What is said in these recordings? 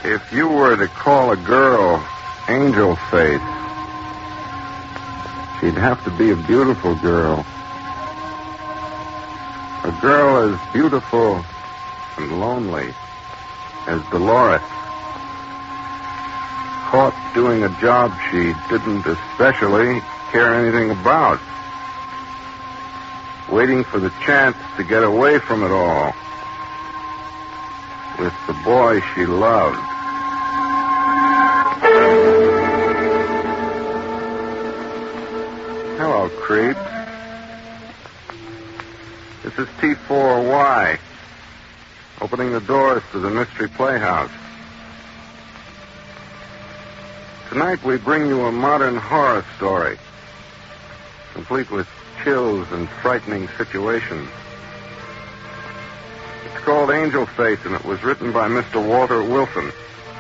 If you were to call a girl Angel Face, she'd have to be a beautiful girl. A girl as beautiful and lonely as Dolores. Caught doing a job she didn't especially care anything about. Waiting for the chance to get away from it all. With the boy she loved. Hello, creep. This is T4Y. Opening the doors to the Mystery Playhouse. Tonight we bring you a modern horror story, complete with chills and frightening situations. It's called Angel Face, and it was written by Mr. Walter Wilson.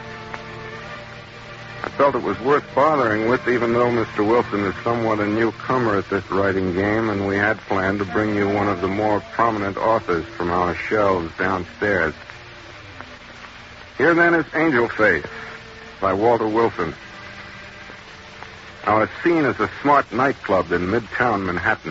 I felt it was worth bothering with, even though Mr. Wilson is somewhat a newcomer at this writing game, and we had planned to bring you one of the more prominent authors from our shelves downstairs. Here then is Angel Face by Walter Wilson. Our scene is a smart nightclub in Midtown Manhattan.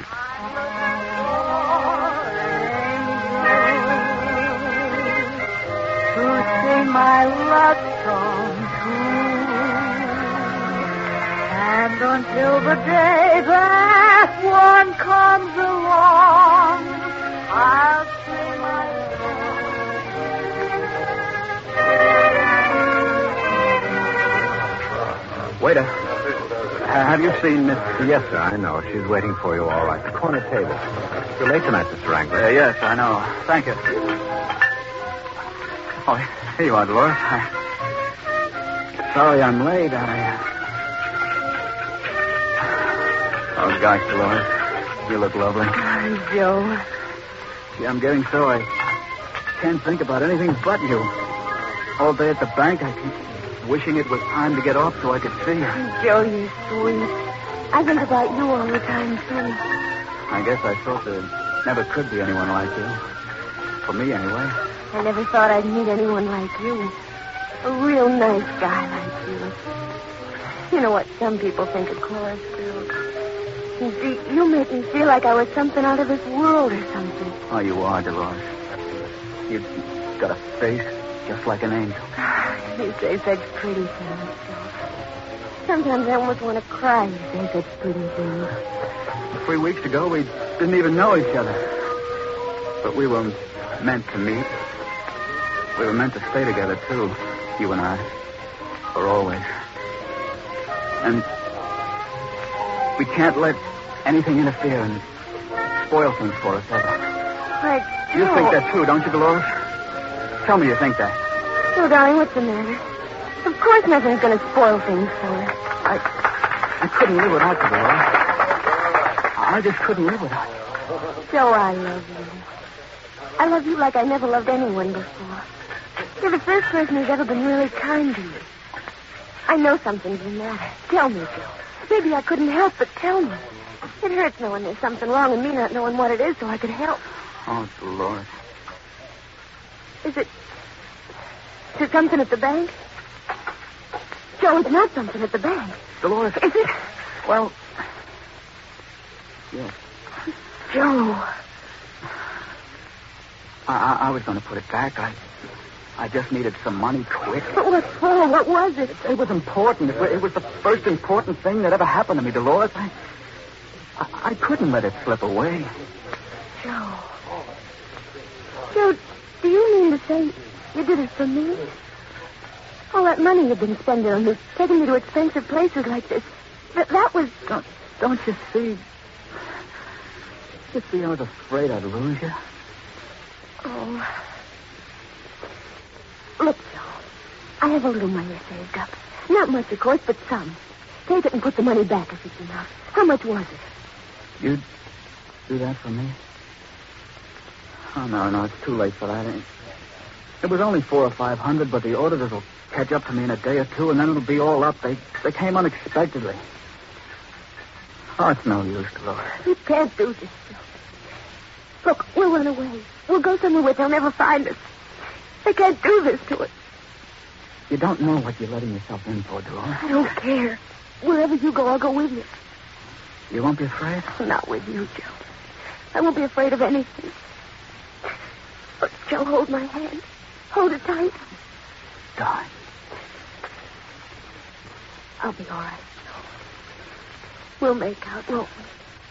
To sing my love song too, and until the day that one comes along, I'll sing my song. Waiter. Have you seen Miss... Yes, sir, I know. She's waiting for you all right. The corner table. You're late tonight, Mr. Wrangler. Yes, I know. Thank you. Oh, here you are, Dolores. Sorry I'm late. Oh, gosh, Dolores. You look lovely. Oh, Joe. Gee, I'm getting so I can't think about anything but you. All day at the bank, I keep wishing it was time to get off so I could see you. Joe, you're sweet. I think about you all the time, too. I guess I thought there never could be anyone like you. For me, anyway. I never thought I'd meet anyone like you. A real nice guy like you. You know what some people think of chorus girls. You see, you make me feel like I was something out of this world or something. Oh, you are, Dolores. You've got a face just like an angel. You say such pretty things, Joe. Sometimes I almost want to cry. You say such pretty things. 3 weeks ago, we didn't even know each other. But we were meant to meet. We were meant to stay together, too. You and I. For always. And we can't let anything interfere and spoil things for us, ever. But, Joe... You think that, too, don't you, Dolores? Tell me you think that. Oh, darling, what's the matter? Of course nothing's going to spoil things for us. I couldn't live without you, Dolores. I just couldn't live without you. Joe, I love you. I love you like I never loved anyone before. You're the first person who's ever been really kind to me. I know something's the matter. Tell me, Joe. Maybe I couldn't help, but tell me. It hurts knowing there's something wrong and me not knowing what it is so I could help. Oh, Dolores. Is it something at the bank? Joe, it's not something at the bank. Dolores. Is it? Well, yes. Joe. I was going to put it back. I just needed some money quick. But what for? What was it? It was important. It was the first important thing that ever happened to me, Dolores. I couldn't let it slip away. Joe. Joe, do you mean to say you did it for me? All that money you've been spending on me, taking me to expensive places like this, that was... Don't you see? You see, I was afraid I'd lose you. Oh. Look, Joe, I have a little money saved up. Not much, of course, but some. Take it and put the money back if it's enough. How much was it? You'd do that for me? Oh, no, it's too late for that. It was only $400 or $500, but the auditors will catch up to me in a day or two, and then it'll be all up. They came unexpectedly. Oh, it's no use, Dolores. You can't do this, Joe. Look, we'll run away. We'll go somewhere where they'll never find us. They can't do this to us. You don't know what you're letting yourself in for, Dolores. I don't care. Wherever you go, I'll go with you. You won't be afraid? Not with you, Joe. I won't be afraid of anything. But, Joe, hold my hand. Hold it tight. Darling. I'll be all right, Joe. We'll make out, won't we?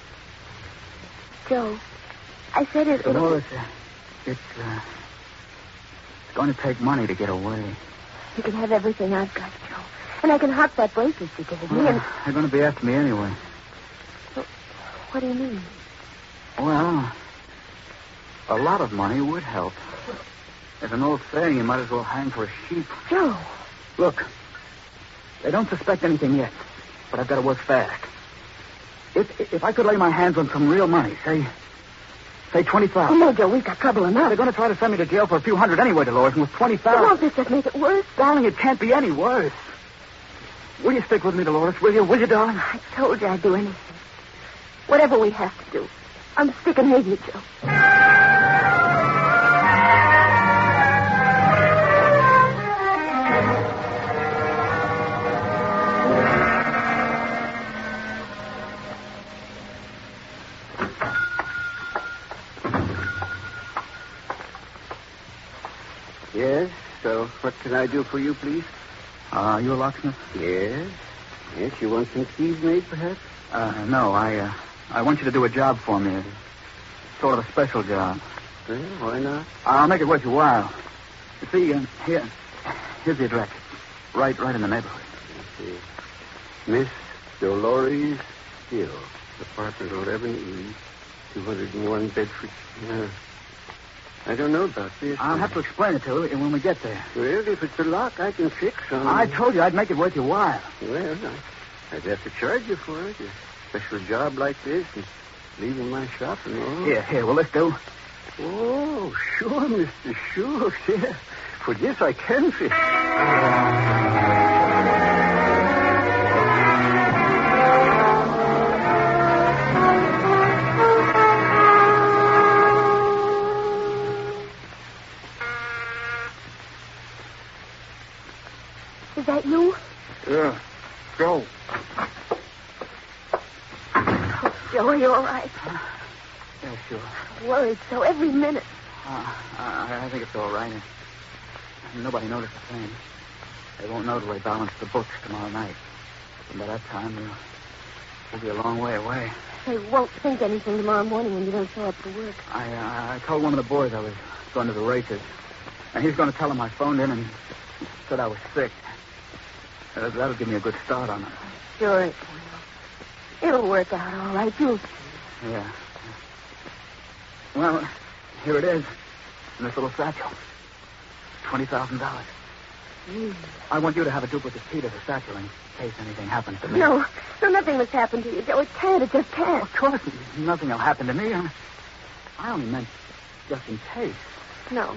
Joe, I said it... Dolores, it's going to take money to get away. You can have everything I've got, Joe. And I can hop that bracelet you gave me. And... They're going to be after me anyway. What do you mean? Well, a lot of money would help. There's an old saying, you might as well hang for a sheep. Joe. Look, they don't suspect anything yet, but I've got to work fast. If I could lay my hands on some real money, say $20,000. Oh, no, Joe, we've got trouble enough. They're going to try to send me to jail for a few hundred anyway, Dolores, and with $20,000... Won't this just make it worse? Darling, it can't be any worse. Will you stick with me, Dolores? Will you, darling? I told you I'd do anything. Whatever we have to do. I'm sticking with you, Joe. Yes, so what can I do for you, please? You a locksmith? Yes. Yes, you want some keys made, perhaps? No, I want you to do a job for me. Sort of a special job. Well, why not? I'll make it worth your while. You see, here's the address. Right in the neighborhood. I see. Miss Dolores Hill, apartment 11E, 201 Bedford. I don't know about this. I'll have to explain it to you when we get there. Well, if it's a lock, I can fix on. I told you I'd make it worth your while. Well, I'd have to charge you for it. A special job like this and leaving my shop and all. Here, will this do? Oh, sure, Mr. Sure. Yeah. For this, I can fix. Is that you? Yeah. Go. Oh, Joe, are you all right? Yeah, sure. I'm worried so every minute. I think it's all right. Nobody noticed a thing. They won't know till they balance the books tomorrow night. And by that time, we'll be a long way away. They won't think anything tomorrow morning when you don't show up for work. I told one of the boys I was going to the races. And he's going to tell him I phoned in and said I was sick. That'll give me a good start on it. Sure it will. It'll work out all right. You'll... Yeah. Well, here it is. In this little satchel. $20,000. I want you to have a duplicate key to the satchel in case anything happens to me. No, nothing must happen to you, Joe. It can't. It just can't. Of course, nothing will happen to me. I only meant just in case. No,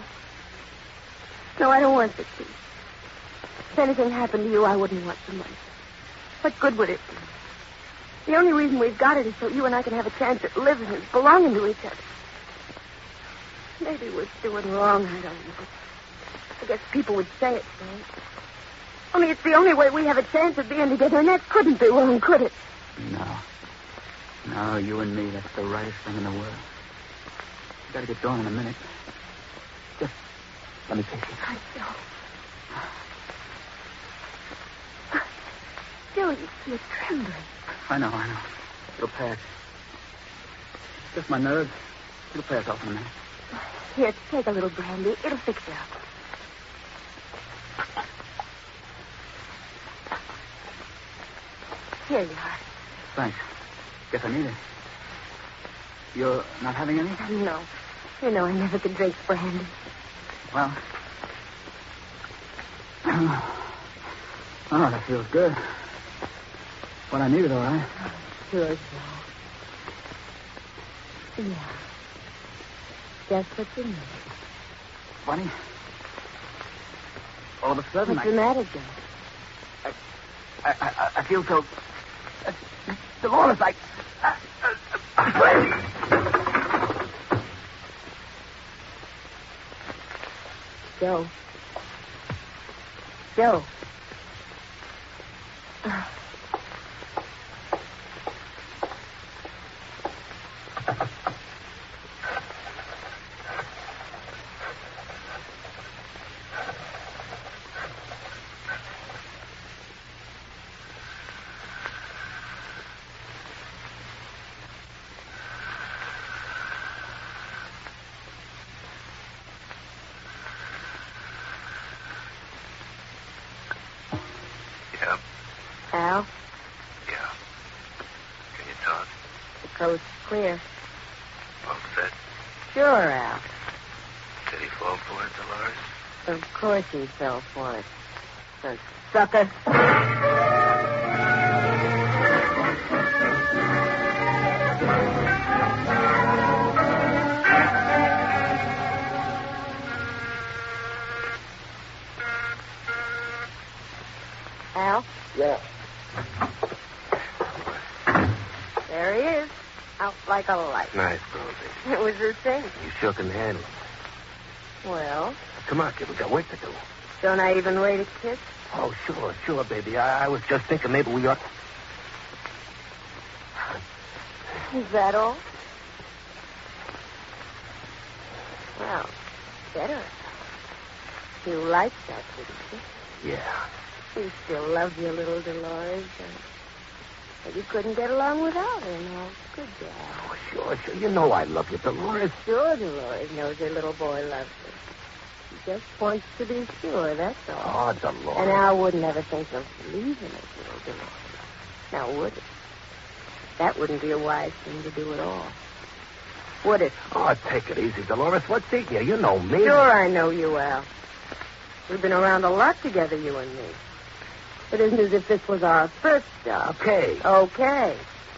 I don't want the key. If anything happened to you, I wouldn't want the money. What good would it be? The only reason we've got it is so you and I can have a chance at living and belonging to each other. Maybe we're doing wrong, I don't know. I guess people would say it's wrong. Only it's the only way we have a chance of being together, and that couldn't be wrong, could it? No, you and me, that's the rightest thing in the world. I gotta get going in a minute. Just let me kiss you. I know. Joe, you're trembling. I know. It'll pass. Just my nerves. It'll pass off in a minute. Here, take a little brandy. It'll fix you up. Here you are. Thanks. Guess I need it. You're not having any? No. You know I never could drink brandy. Well. Oh, that feels good. What I needed, all right. Sure, Joe. Yeah. Just what you need. Funny. All of a sudden, What's the matter, Joe? I feel so... Dolores, Joe. Joe. Yeah. Al, Yeah. Can you talk? the coast's clear. All set? Sure, Al. Did he fall for it, Dolores? Of course he fell for it. The sucker. Al? Yeah. There he is. Out like a light. Nice, Rosie. It was the thing. You sure can handle it. Well, Come on, kid. We got work to do. don't I even wait a kiss? Oh, sure, baby. I was just thinking maybe we ought... Is that all? Well, better. You liked that, didn't you? Yeah. You still love your little Dolores, but you couldn't get along without her now, could you? Oh, sure. You know I love you, Dolores. Sure, Dolores knows her little boy loves her. She just wants to be sure, that's all. Oh, Dolores. And Al wouldn't ever think of leaving his little Dolores. Now, would it? That wouldn't be a wise thing to do at all. Would it? Oh, take it easy, Dolores. What's eating you? You know me. Sure I know you, Al. We've been around a lot together, you and me. It isn't as if this was our first job. Okay. Okay.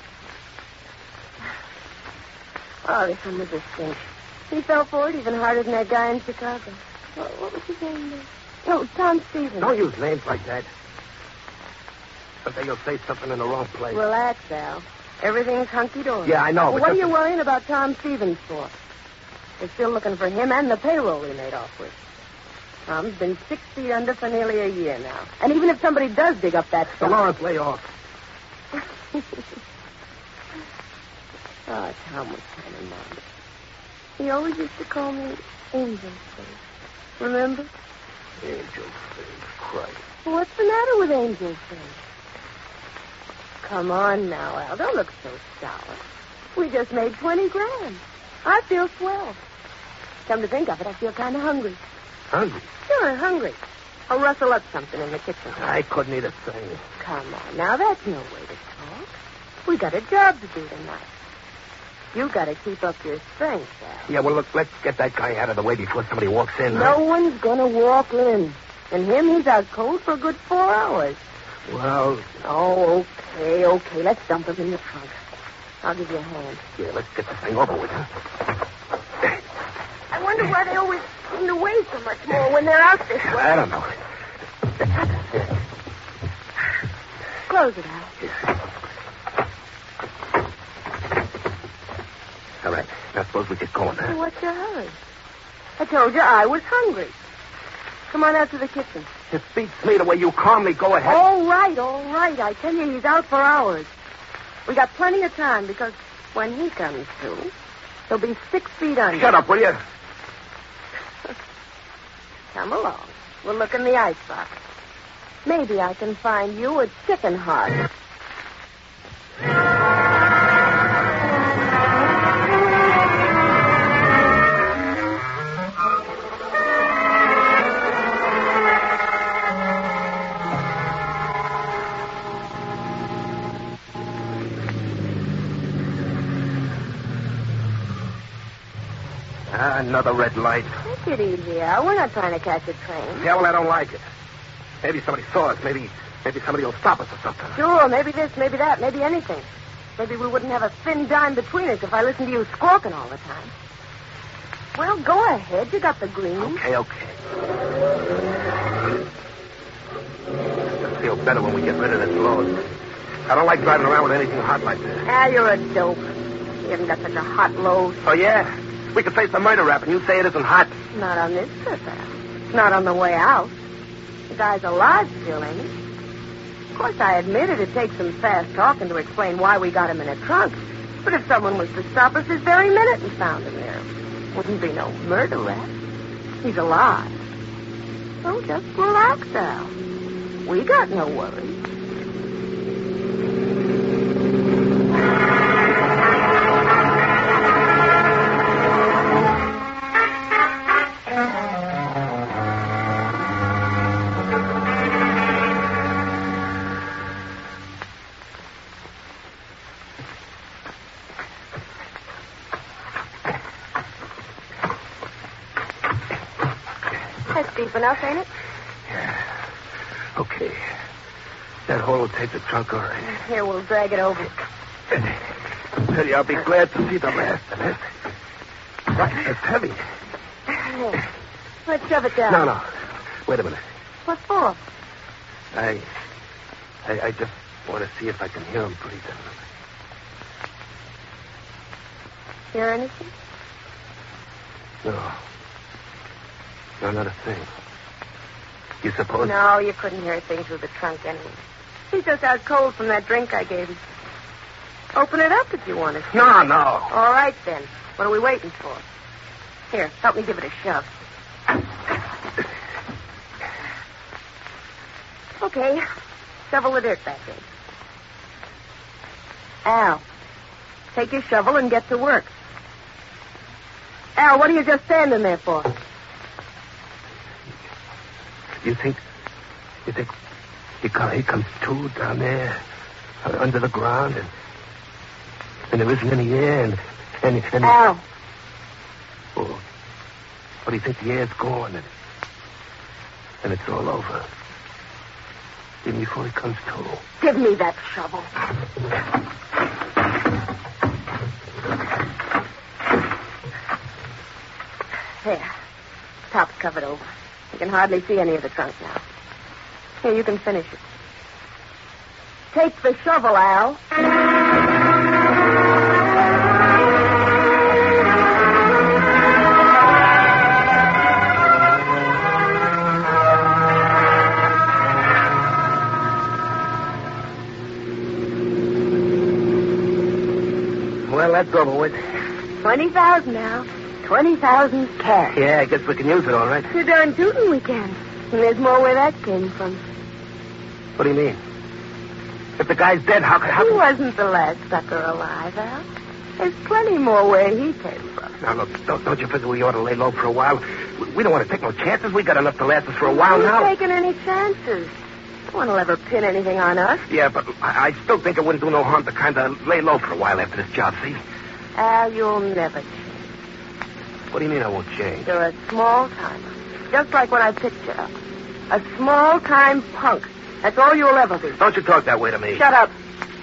Oh, this one was a stink. He fell for it even harder than that guy in Chicago. What was his name? Oh, Tom Stevens. Don't use names like that. But then you'll say something in the wrong place. Relax, Al. Everything's hunky-dory. Yeah, I know, Well, but what are just- you worrying about Tom Stevens for? They're still looking for him and the payroll he made off with. Tom's been 6 feet under for nearly a year now. And even if somebody does dig up that stuff... Dolores, lay off. Oh, Tom was kind of nice. He always used to call me Angel Face. Remember? Angel face, Christ. Well, what's the matter with Angel Face? Come on now, Al. Don't look so sour. We just made 20 grand. I feel swell. Come to think of it, I feel kind of hungry. Hungry? Sure, hungry. I'll rustle up something in the kitchen. I couldn't eat a thing. Come on, now that's no way to talk. We got a job to do tonight. You got to keep up your strength, Al. Yeah, well, look, let's get that guy out of the way before somebody walks in. No one's gonna walk in. And him, he's out cold for a good 4 hours. Well, Oh, okay. Let's dump him in the trunk. I'll give you a hand. yeah, let's get this thing over with. I wonder why they always seem to weigh so much more when they're out this way. I don't know. Close it, Al. All right, now suppose we get going, huh? What's your hurry? I told you I was hungry. Come on out to the kitchen. It beats me the way you calmly go ahead. All right. I tell you, he's out for hours. We got plenty of time because when he comes to, he'll be 6 feet under. Shut up, will you? Come along. We'll look in the icebox. Maybe I can find you a chicken heart. Another red light. Take it easy, Al. We're not trying to catch a train. Yeah, well, I don't like it. Maybe somebody saw us. Maybe somebody will stop us or something. Sure, maybe this, maybe that, maybe anything. Maybe we wouldn't have a thin dime between us if I listened to you squawking all the time. Well, go ahead. You got the green. Okay. I'll feel better when we get rid of this load. I don't like driving around with anything hot like this. Al, you're a dope. You haven't got such a hot load. Oh, yeah? We could face the murder rap, and you say it isn't hot. Not on this trip, Al. Not on the way out. The guy's alive still, ain't he? Of course, I admit it takes some fast talking to explain why we got him in a trunk. But if someone was to stop us this very minute and found him there, wouldn't be no murder rap. He's alive. So just relax, Al. We got no worries. That's deep enough, ain't it? Yeah. Okay. That hole will take the trunk all right. Here, we'll drag it over. Teddy, I'll be glad to see the last of it. Right, it's heavy. Here. Let's shove it down. No. Wait a minute. What for? I just want to see if I can hear him breathing. Hear anything? No. No, not a thing. You suppose? No, you couldn't hear a thing through the trunk anyway. He's just out cold from that drink I gave him. Open it up if you want to. No. All right, then. What are we waiting for? Here, help me give it a shove. Okay. Shovel the dirt back in. Al, take your shovel and get to work. Al, what are you just standing there for? You think he comes to down there under the ground and there isn't any air and Al. Oh, but do you think the air's gone and it's all over? Even before he comes to. Give me that shovel. There. Top's covered over. You can hardly see any of the trunk now. Here, you can finish it. Take the shovel, Al. Well, that's over with. 20,000 now. 20,000 cash. Yeah, I guess we can use it all right. Too darn tootin' we can. And there's more where that came from. What do you mean? If the guy's dead, how He wasn't the last sucker alive, Al. There's plenty more where he came from. Now, look, don't you figure we ought to lay low for a while? We don't want to take no chances. We got enough to last us for a while Who's now. taking any chances? No one will ever pin anything on us. Yeah, but I still think it wouldn't do no harm to kind of lay low for a while after this job, see? Al, you'll never change. What do you mean I won't change? You're a small-timer. Just like when I picked you up. A small-time punk. That's all you'll ever be. Don't you talk that way to me. Shut up.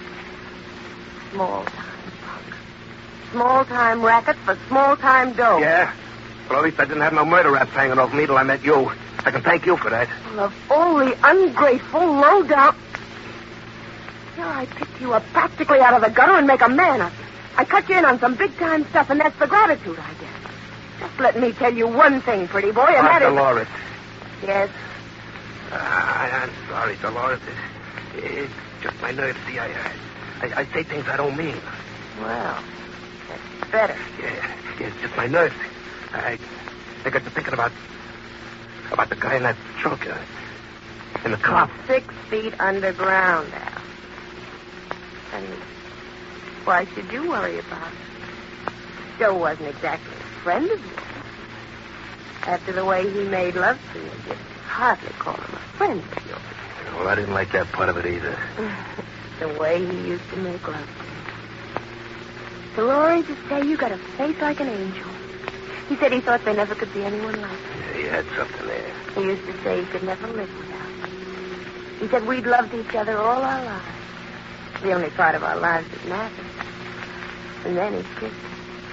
Small-time punk. Small-time racket for small-time dough. Yeah? Well, at least I didn't have no murder raps hanging over me till I met you. I can thank you for that. Of only ungrateful, low-down... Here I picked you up practically out of the gutter and make a man of you. I cut you in on some big-time stuff, and that's the gratitude I get. Just let me tell you one thing, pretty boy, and that is... Dolores. Yes? I'm sorry, Dolores. It's just my nerves. See, I say things I don't mean. Well, that's better. Yeah, it's just my nerves. I got to thinking about the guy in that trunk in the car. 6 feet underground, Al. And why should you worry about it? Joe wasn't exactly a friend of yours. After the way he made love to you, you'd hardly call him a friend of yours. Well, I didn't like that part of it either. The way he used to make love to you. To Rory to say you got a face like an angel. He said he thought there never could be anyone like you. Yeah, he had something there. He used to say he could never live without you. He said we'd loved each other all our lives. The only part of our lives that mattered. And then he kissed me.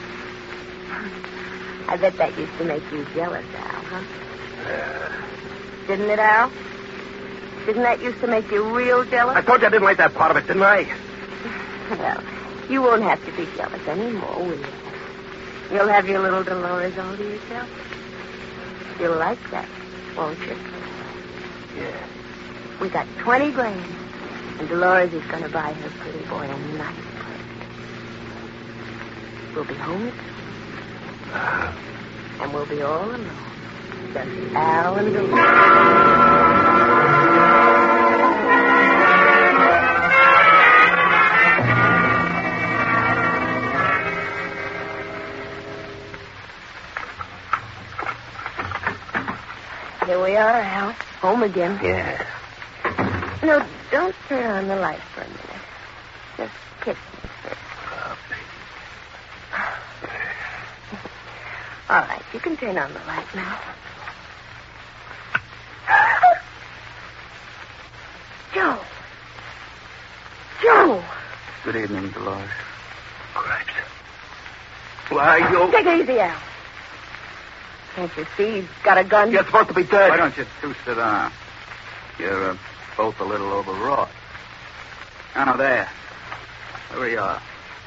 I bet that used to make you jealous, Al, huh? Didn't it, Al? Didn't that used to make you real jealous? I told you I didn't like that part of it, didn't I? Well, you won't have to be jealous anymore, will you? You'll have your little Dolores all to yourself. You'll like that, won't you? Yeah. We got 20 grand. And Dolores is going to buy her pretty boy a nice present. We'll be home soon. And we'll be all alone. Just Al and Dolores. Here we are, Al. Home again. Yeah. No, don't turn on the light for a minute. Just kiss me first. All right, you can turn on the light now. Joe. Joe. Good evening, Dolores. Cripes. Why, you... Take it easy, Al. Can't you see he's got a gun? You're supposed to be dead. Why don't you two sit down? You're both a little overwrought. Now, there. There we are.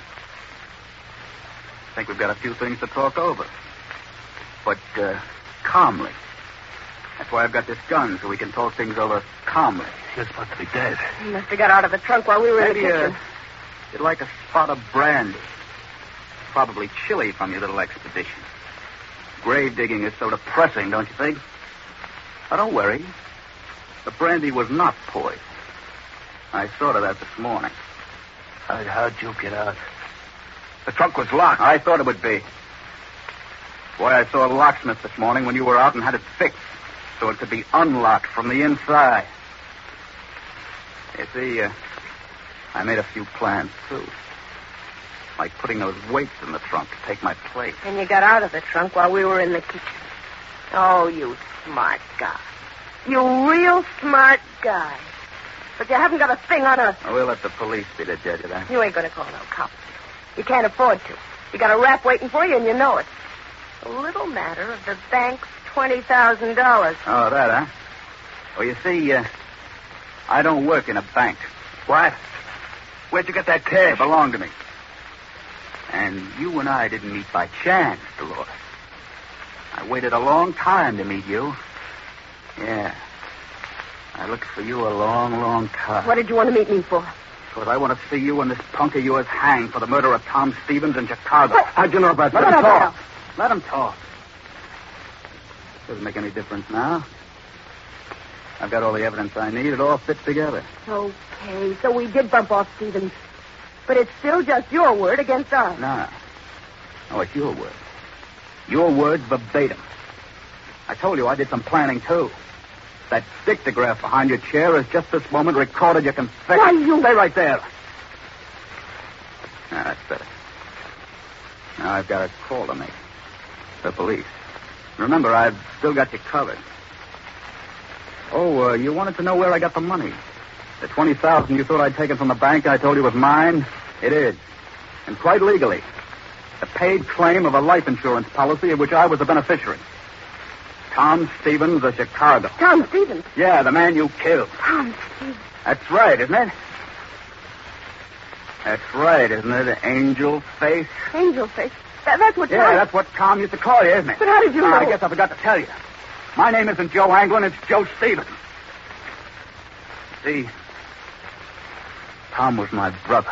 I think we've got a few things to talk over. But calmly. That's why I've got this gun, so we can talk things over calmly. You're supposed to be dead. He must have got out of the trunk while we were Maybe in the kitchen. you'd like a spot of brandy. Probably chilly from your little expedition. Grave digging is so depressing, don't you think? Now, don't worry. The brandy was not poison. I thought of that this morning. How'd you get out? The trunk was locked. I thought it would be. Why, I saw a locksmith this morning when you were out and had it fixed so it could be unlocked from the inside. You see, I made a few plans, too. Like putting those weights in the trunk to take my place. And you got out of the trunk while we were in the kitchen. Oh, you smart guy. You real smart guy. But you haven't got a thing on us. We'll let the police be the judge of that. You ain't going to call no cops. You can't afford to. You got a rap waiting for you, and you know it. A little matter of the bank's $20,000. Oh, that, huh? Well, you see, I don't work in a bank. What? Where'd you get that cash? It belonged to me. And you and I didn't meet by chance, Dolores. I waited a long time to meet you. Yeah. I looked for you a long, long time. What did you want to meet me for? Because I want to see you and this punk of yours hanged for the murder of Tom Stevens in Chicago. What? How'd you know about Let that? him talk. Let him talk. Doesn't make any difference now. I've got all the evidence I need. It all fits together. Okay, so we did bump off Stevens. But it's still just your word against ours. No. No, it's your word. Your words verbatim. I told you I did some planning, too. That dictograph behind your chair has just this moment recorded your confession. Why, you... Stay right there. Now, that's better. Now I've got a call to make. The police. Remember, I've still got you covered. Oh, you wanted to know where I got the money. The $20,000 you thought I'd taken from the bank I told you was mine? It is. And quite legally. A paid claim of a life insurance policy of which I was the beneficiary. Tom Stevens of Chicago. Tom Stevens? Yeah, the man you killed. Tom Stevens. That's right, isn't it? That's right, isn't it, Angel Face? Angel Face? That's what... Yeah, that's what Tom used to call you, isn't it? But how did you know? I guess I forgot to tell you. My name isn't Joe Anglin, it's Joe Stevens. See, Tom was my brother.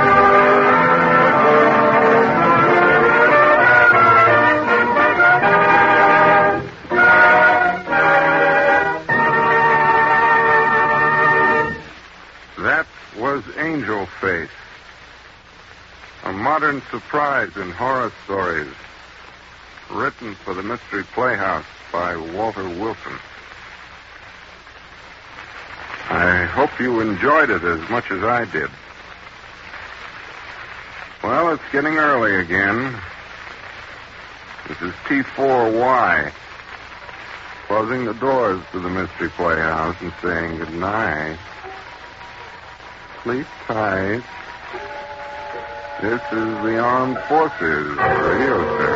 That was Angel Face. A modern surprise in horror stories. Written for the Mystery Playhouse by Walter Wilson. I hope you enjoyed it as much as I did. Well, it's getting early again. This is T4Y. Closing the doors to the Mystery Playhouse and saying good night. Sleep tight. This is the Armed Forces Radio Service.